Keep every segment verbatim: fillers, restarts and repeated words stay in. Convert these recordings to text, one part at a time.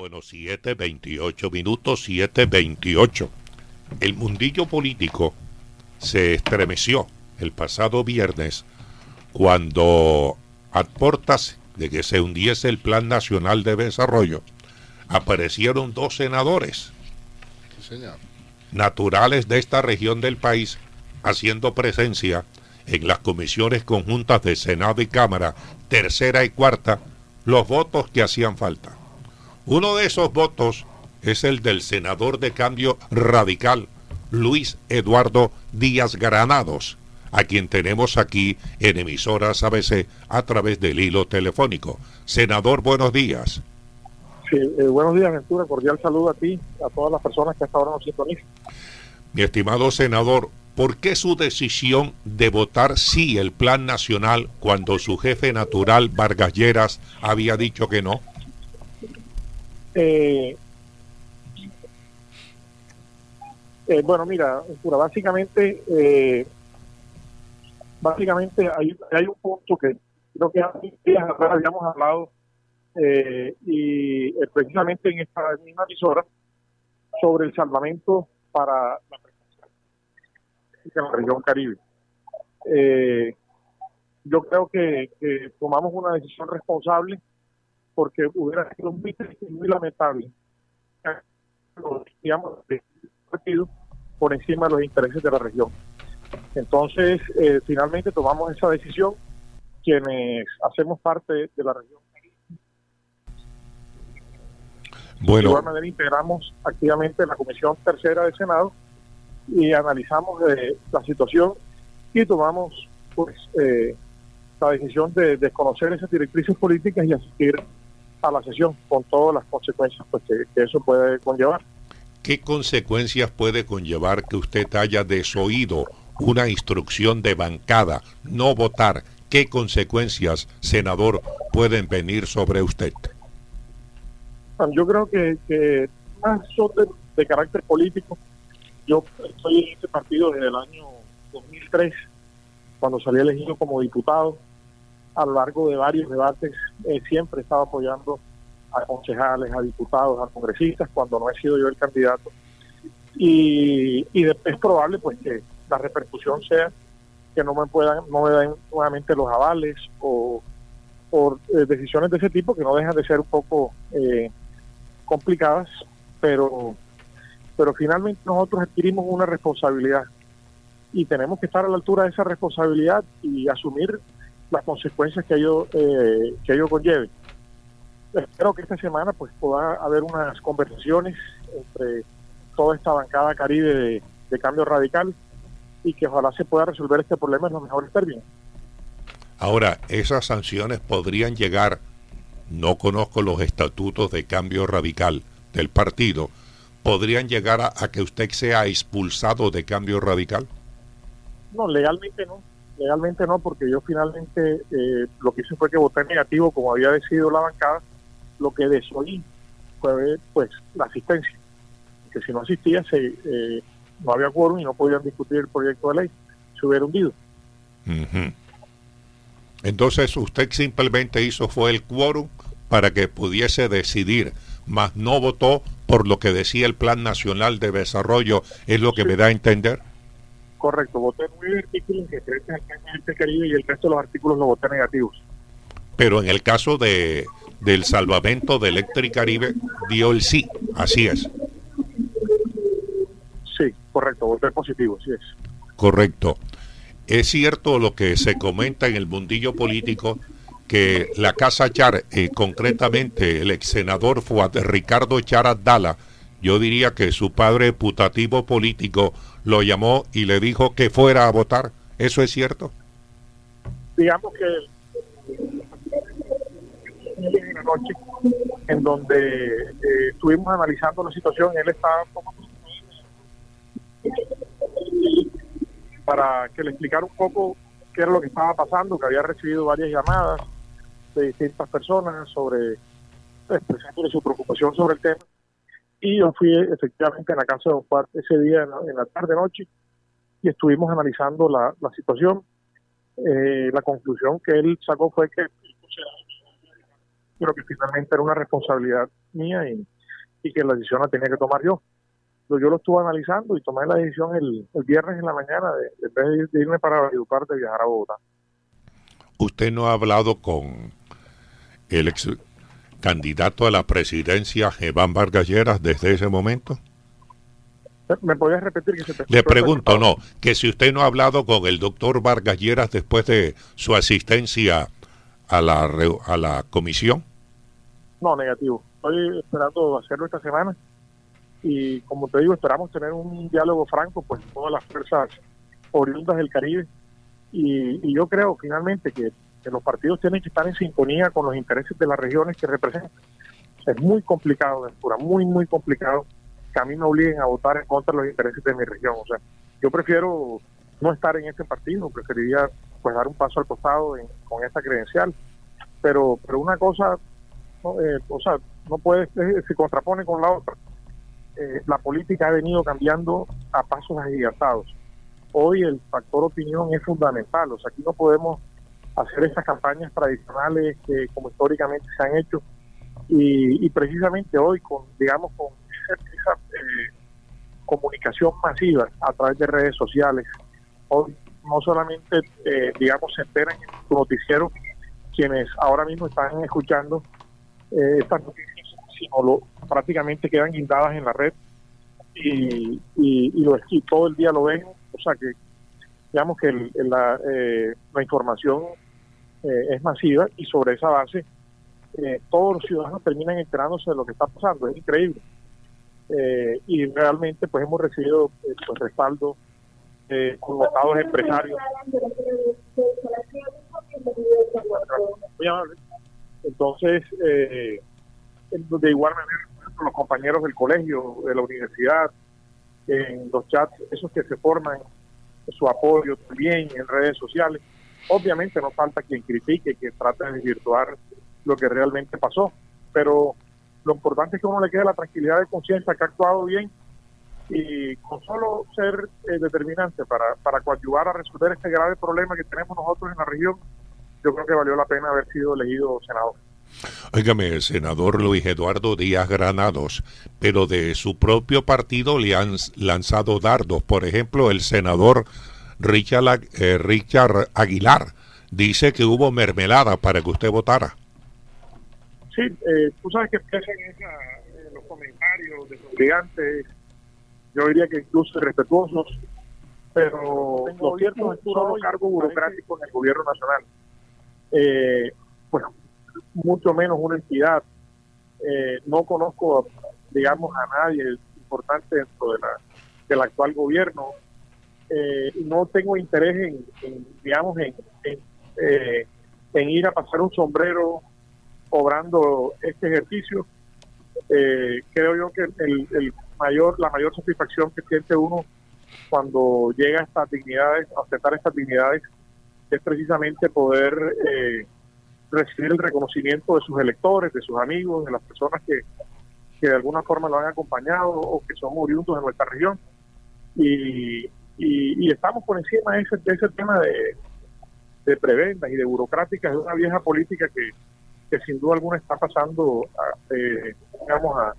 Bueno, siete veintiocho minutos, siete veintiocho. El mundillo político se estremeció el pasado viernes cuando, a portas de que se hundiese el Plan Nacional de Desarrollo, aparecieron dos senadores Sí, señor. naturales de esta región del país haciendo presencia en las comisiones conjuntas de Senado y Cámara, tercera y cuarta, los votos que hacían falta. Uno de esos votos es el del senador de Cambio Radical, Luis Eduardo Díaz Granados, a quien tenemos aquí en emisoras A B C a través del hilo telefónico. Senador, buenos días. Sí, eh, buenos días, Ventura. Cordial saludo a ti, a todas las personas que hasta ahora nos sintonizan. Mi estimado senador, ¿por qué su decisión de votar sí el Plan Nacional cuando su jefe natural, Vargas Lleras, había dicho que no? Eh, eh, bueno, mira, Ventura, básicamente, eh, básicamente hay, hay un punto que creo que hace días atrás habíamos hablado eh, y eh, precisamente en esta misma emisora sobre el salvamento para la en la región Caribe. Eh, yo creo que, que tomamos una decisión responsable porque hubiera sido muy triste y muy lamentable digamos, partido por encima de los intereses de la región. Entonces, eh, finalmente tomamos esa decisión quienes hacemos parte de la región. Bueno. De igual manera integramos activamente la Comisión Tercera del Senado y analizamos eh, la situación y tomamos pues eh, la decisión de desconocer esas directrices políticas y asistir a la sesión con todas las consecuencias pues, que, que eso puede conllevar. ¿Qué consecuencias puede conllevar que usted haya desoído una instrucción de bancada, no votar? ¿Qué consecuencias, senador, pueden venir sobre usted? Yo creo que, que más son de, de carácter político. Yo estoy en este partido desde el año dos mil tres, cuando salí elegido como diputado. A lo largo de varios debates eh, siempre he estado apoyando a concejales, a diputados, a congresistas, cuando no he sido yo el candidato. Y, y de, es probable pues que la repercusión sea que no me puedan, no me den nuevamente los avales o, o eh, decisiones de ese tipo que no dejan de ser un poco eh, complicadas, pero pero finalmente nosotros adquirimos una responsabilidad y tenemos que estar a la altura de esa responsabilidad y asumir las consecuencias que ello, eh, que ello conlleve. Espero que esta semana pues pueda haber unas conversaciones entre toda esta bancada Caribe de, de Cambio Radical y que ojalá se pueda resolver este problema en los mejores términos. Ahora, esas sanciones podrían llegar, no conozco los estatutos de Cambio Radical del partido, ¿podrían llegar a, a que usted sea expulsado de Cambio Radical? No, legalmente no, legalmente no, porque yo finalmente eh, lo que hice fue que voté negativo, como había decidido la bancada. Lo que desoí fue pues la asistencia, que si no asistía se, eh, no había quórum y no podían discutir el proyecto de ley, se hubiera hundido. Uh-huh. Entonces usted simplemente hizo fue el quórum para que pudiese decidir, mas no votó por lo que decía el Plan Nacional de Desarrollo, es lo que sí me da a entender. Correcto, voté nueve artículos referentes al Plan del Caribe y el resto de los artículos los voté negativos. Pero en el caso de del salvamento de Electricaribe dio el sí, así es. Sí, correcto, voté positivo, así es. Correcto. Es cierto lo que se comenta en el mundillo político, que la Casa Char, eh, concretamente el ex senador Fuad Ricardo Char Abdala, yo diría que su padre putativo político lo llamó y le dijo que fuera a votar. ¿Eso es cierto? Digamos que en una noche en donde eh, estuvimos analizando la situación, él estaba un poco para que le explicara un poco qué era lo que estaba pasando, que había recibido varias llamadas de distintas personas sobre expresando su preocupación sobre el tema, y yo fui efectivamente en la casa de Don Juan ese día en la, en la tarde noche y estuvimos analizando la, la situación. Eh, la conclusión que él sacó fue que pero que finalmente era una responsabilidad mía y, y que la decisión la tenía que tomar yo. Yo, yo lo estuve analizando y tomé la decisión el, el viernes en la mañana de, de, de irme para Valledupar, de viajar a Bogotá. ¿Usted no ha hablado con el ex candidato a la presidencia, Iván Vargas Lleras, desde ese momento? ¿Me podías repetir? Que se te Le pregunto, no, que si usted no ha hablado con el doctor Vargas Lleras después de su asistencia a la, a la comisión. No, negativo. Estoy esperando hacerlo esta semana y, como te digo, esperamos tener un diálogo franco, pues todas las fuerzas oriundas del Caribe, y, y yo creo finalmente que, que los partidos tienen que estar en sintonía con los intereses de las regiones que representan. Es muy complicado, Ventura, muy, muy complicado que a mí me obliguen a votar en contra de los intereses de mi región. O sea, yo prefiero no estar en este partido, preferiría pues dar un paso al costado en, con esta credencial, pero pero una cosa, no, eh, o sea, no puede, eh, se contrapone con la otra. Eh, la política ha venido cambiando a pasos agigantados. Hoy el factor opinión es fundamental, o sea, aquí no podemos hacer esas campañas tradicionales que como históricamente se han hecho, y, y precisamente hoy con, digamos, con esa eh, comunicación masiva a través de redes sociales, hoy no solamente eh, digamos se enteran en tu noticiero quienes ahora mismo están escuchando eh, estas noticias, sino lo, prácticamente quedan guindadas en la red y, y, y, lo, y todo el día lo ven, o sea que digamos que el, el, la, eh, la información eh, es masiva, y sobre esa base eh, todos los ciudadanos terminan enterándose de lo que está pasando. Es increíble. Eh, y realmente pues hemos recibido eh, pues, respaldo eh, connotados empresarios. Muy amable. Entonces, eh, de igual manera, los compañeros del colegio, de la universidad, en los chats, esos que se forman, su apoyo también en redes sociales. Obviamente no falta quien critique, que trate de desvirtuar lo que realmente pasó, pero lo importante es que uno le quede la tranquilidad de conciencia que ha actuado bien, y con solo ser eh, determinante para, para coadyuvar a resolver este grave problema que tenemos nosotros en la región, yo creo que valió la pena haber sido elegido senador. Óigame, senador Luis Eduardo Díaz Granados, pero de su propio partido le han lanzado dardos. Por ejemplo, el senador Richard, eh, Richard Aguilar dice que hubo mermelada para que usted votara. Sí, eh, tú sabes que empiezan eh, los comentarios desobligantes, yo diría que incluso irrespetuosos, pero lo cierto es que solo cargo burocrático en el gobierno nacional. Eh, pues mucho menos una entidad. Eh, no conozco, digamos, a nadie importante dentro de la, del actual gobierno. Eh, no tengo interés en, en digamos, en, en, eh, en ir a pasar un sombrero cobrando este ejercicio. Eh, creo yo que el, el mayor, la mayor satisfacción que siente uno cuando llega a estas dignidades, a aceptar estas dignidades, es precisamente poder eh, recibir el reconocimiento de sus electores, de sus amigos, de las personas que, que de alguna forma lo han acompañado o que son oriundos de nuestra región. Y, y, y estamos por encima de ese, de ese tema de, de prebendas y de burocráticas, de una vieja política que, que sin duda alguna está pasando a, eh, digamos a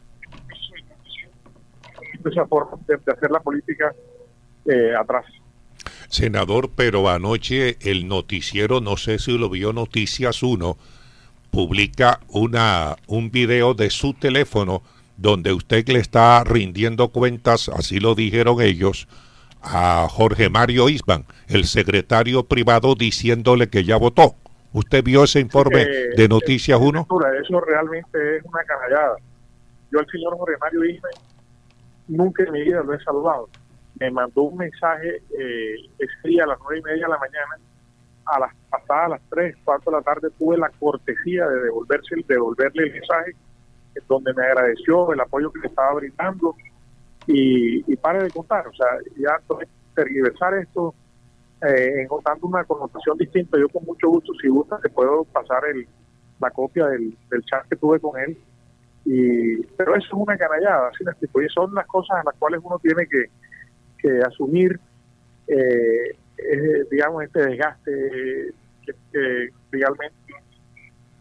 esa forma de, de hacer la política eh, atrás. Senador, pero anoche el noticiero, no sé si lo vio, Noticias uno, publica una un video de su teléfono donde usted le está rindiendo cuentas, así lo dijeron ellos, a Jorge Mario Isban, el secretario privado, diciéndole que ya votó. ¿Usted vio ese informe eh, de Noticias uno? Eso realmente es una canallada. Yo al señor Jorge Mario Isban nunca en mi vida lo he saludado. Me mandó un mensaje eh, ese día a las nueve y media de la mañana, a las pasadas a las tres, cuatro de la tarde tuve la cortesía de devolverse, de devolverle el mensaje, donde me agradeció el apoyo que le estaba brindando, y, y pare de contar, o sea, ya tergiversar esto, eh, dando una connotación distinta. Yo con mucho gusto, si gusta, te puedo pasar el la copia del, del chat que tuve con él, y pero eso es una canallada, así me explico, y son las cosas a las cuales uno tiene que que asumir, eh, eh, digamos, este desgaste que, que realmente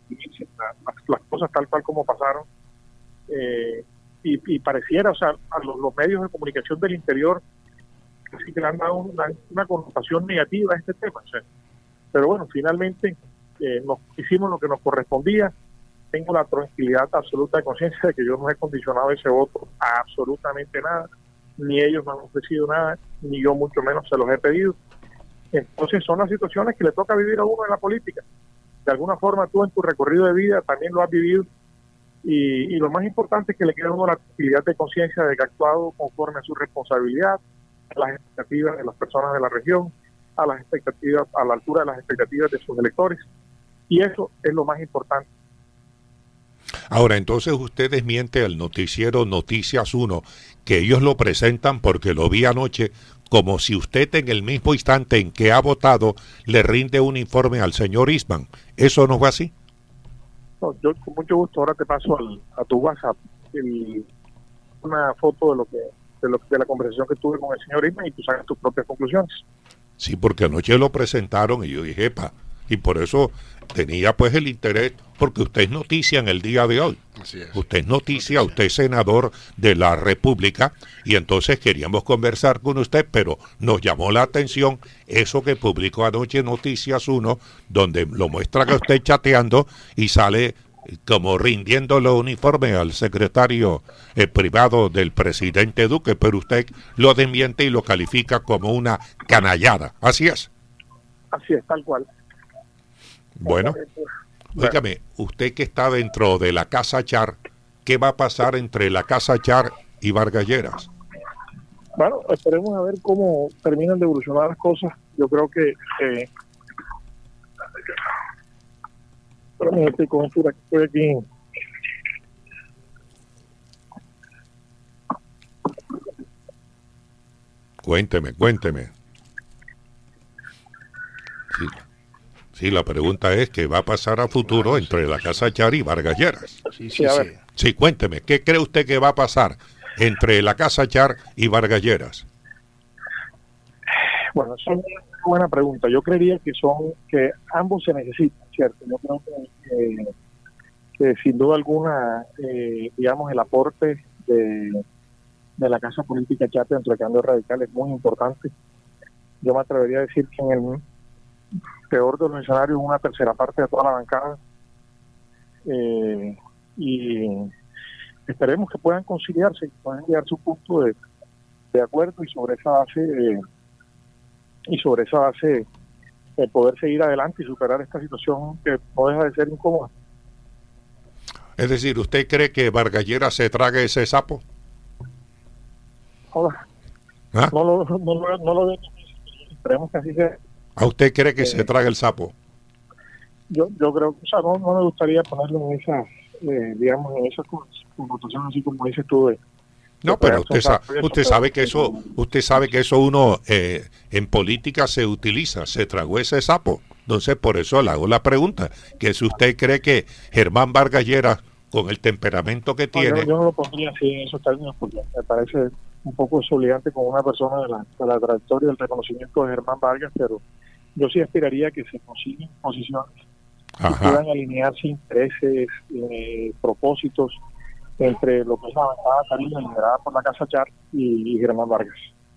describirse la- las, las cosas tal cual como pasaron. Eh, y, y pareciera, o sea, a los, los medios de comunicación del interior así que le han dado una, una connotación negativa a este tema. O sea, pero bueno, finalmente eh, nos hicimos lo que nos correspondía. Tengo la tranquilidad absoluta de conciencia de que yo no he condicionado ese voto a absolutamente nada, ni ellos me han ofrecido nada, ni yo mucho menos se los he pedido. Entonces son las situaciones que le toca vivir a uno en la política. De alguna forma tú en tu recorrido de vida también lo has vivido, y, y lo más importante es que le quede a uno la tranquilidad de conciencia de que ha actuado conforme a su responsabilidad, a las expectativas de las personas de la región, a las expectativas, a la altura de las expectativas de sus electores, y eso es lo más importante. Ahora, entonces usted desmiente al noticiero Noticias uno, que ellos lo presentan porque lo vi anoche, como si usted en el mismo instante en que ha votado le rinde un informe al señor Eastman. ¿Eso no fue así? No, yo con mucho gusto ahora te paso al, a tu WhatsApp el, una foto de lo que de, lo, de la conversación que tuve con el señor Eastman y tú sacas tus propias conclusiones. Sí, porque anoche lo presentaron y yo dije, epa, y por eso tenía pues el interés, porque usted es noticia en el día de hoy. Así es. Usted es noticia, usted es senador de la República, y entonces queríamos conversar con usted, pero nos llamó la atención eso que publicó anoche Noticias uno, donde lo muestra que usted chateando y sale como rindiéndole un informe al secretario eh, privado del presidente Duque, pero usted lo desmiente y lo califica como una canallada. Así es. Así es, tal cual. Bueno, dígame, usted que está dentro de la Casa Char, ¿qué va a pasar entre la Casa Char y Vargas Lleras? Bueno, esperemos a ver cómo terminan de evolucionar las cosas. Yo creo que eh, pero me estoy con estoy aquí. Cuénteme, cuénteme. Sí, sí, la pregunta es qué va a pasar a futuro entre la Casa Char y Vargas Lleras. Sí, sí, Sí, a sí. ver. Sí, cuénteme, ¿qué cree usted que va a pasar entre la Casa Char y Vargas Lleras? Bueno, esa es una buena pregunta. Yo creería que son que ambos se necesitan, ¿cierto? Yo creo que, eh, que sin duda alguna, eh, digamos, el aporte de, de la Casa Política Chate dentro del Cambio Radical es muy importante. Yo me atrevería a decir que en el peor de los escenarios una tercera parte de toda la bancada, eh, y esperemos que puedan conciliarse y puedan llegar a su punto de, de acuerdo, y sobre esa base eh, y sobre esa base eh, poder seguir adelante y superar esta situación que no deja de ser incómoda. Es decir, ¿usted cree que Vargas Lleras se trague ese sapo? Ahora, ¿Ah? no lo, no lo, no lo veo difícil, pero esperemos que así sea. ¿A usted cree que Eh, se trague el sapo? Yo, yo creo que, o sea, no, no me gustaría ponerlo en esa, eh, digamos, en esa connotación así como dices tú de No, de pero pegar usted, un sa- sapo y eso, usted pero- sabe que eso, usted sabe que eso uno eh, en política se utiliza, se tragó ese sapo. Entonces por eso le hago la pregunta, que si usted cree que Germán Vargas Lleras, con el temperamento que No, tiene, yo, yo no lo pondría así en esos términos porque me parece un poco desobligante con una persona de la, de la trayectoria y el reconocimiento de Germán Vargas, pero yo sí aspiraría a que se consiguen posiciones que ajá, puedan alinearse intereses, eh, propósitos entre lo que es la bancada Caribe liderada por la Casa Char y, y Germán Vargas.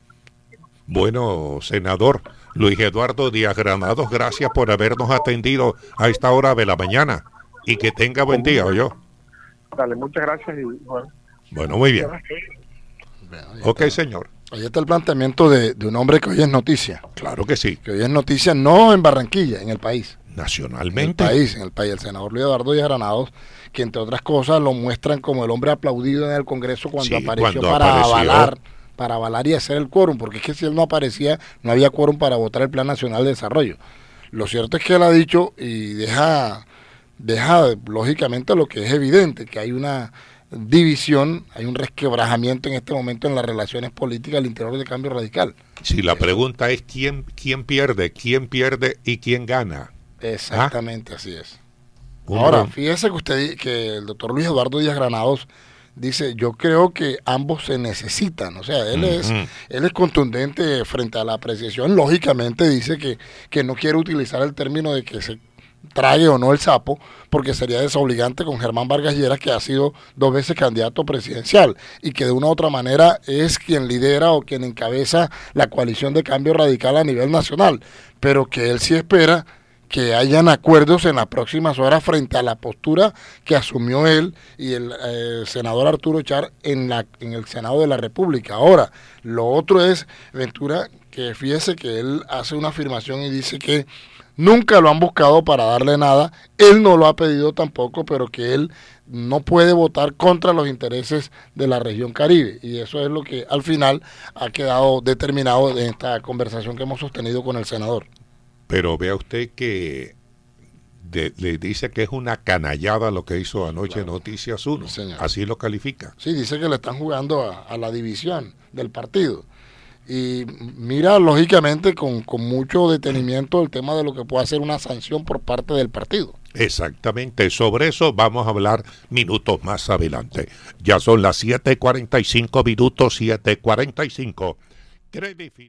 bueno, senador Luis Eduardo Díaz Granados, gracias por habernos atendido a esta hora de la mañana y que tenga buen día, ¿oyó? Dale, muchas gracias y bueno. Bueno, muy bien. Bueno, ahí Ok, está. señor. Ahí está el planteamiento de, de un hombre que hoy es noticia. Claro que sí. Que hoy es noticia no en Barranquilla, en el país. En el Nacionalmente. país, en el país. El senador Luis Eduardo Díaz Granados, que entre otras cosas lo muestran como el hombre aplaudido en el Congreso cuando Sí, apareció cuando para apareció. avalar, para avalar y hacer el quórum, porque es que si él no aparecía, no había quórum para votar el Plan Nacional de Desarrollo. Lo cierto es que él ha dicho y deja, deja lógicamente lo que es evidente, que hay una división, hay un resquebrajamiento en este momento en las relaciones políticas al interior del Cambio Radical. Si la pregunta es quién, quién pierde, quién pierde y quién gana. Exactamente, así es. Un Ahora, ron- fíjese que usted di- que el doctor Luis Eduardo Díaz Granados dice, yo creo que ambos se necesitan, o sea, él es Ujú. él es contundente frente a la apreciación, lógicamente dice que, que no quiere utilizar el término de que se trague o no el sapo, porque sería desobligante con Germán Vargas Lleras, que ha sido dos veces candidato presidencial y que de una u otra manera es quien lidera o quien encabeza la coalición de cambio radical a nivel nacional, pero que él sí espera que hayan acuerdos en las próximas horas frente a la postura que asumió él y el eh, senador Arturo Char en, la, en el Senado de la República. Ahora, lo otro es, Ventura, que fíjese que él hace una afirmación y dice que nunca lo han buscado para darle nada, él no lo ha pedido tampoco, pero que él no puede votar contra los intereses de la región Caribe, y eso es lo que al final ha quedado determinado en esta conversación que hemos sostenido con el senador. Pero vea usted que de, le dice que es una canallada lo que hizo anoche, claro. Noticias uno, sí, así lo califica. Sí, dice que le están jugando a, a la división del partido. Y mira, lógicamente, con, con mucho detenimiento el tema de lo que puede ser una sanción por parte del partido. Exactamente, sobre eso vamos a hablar minutos más adelante. Ya son las siete cuarenta y cinco minutos, siete cuarenta y cinco.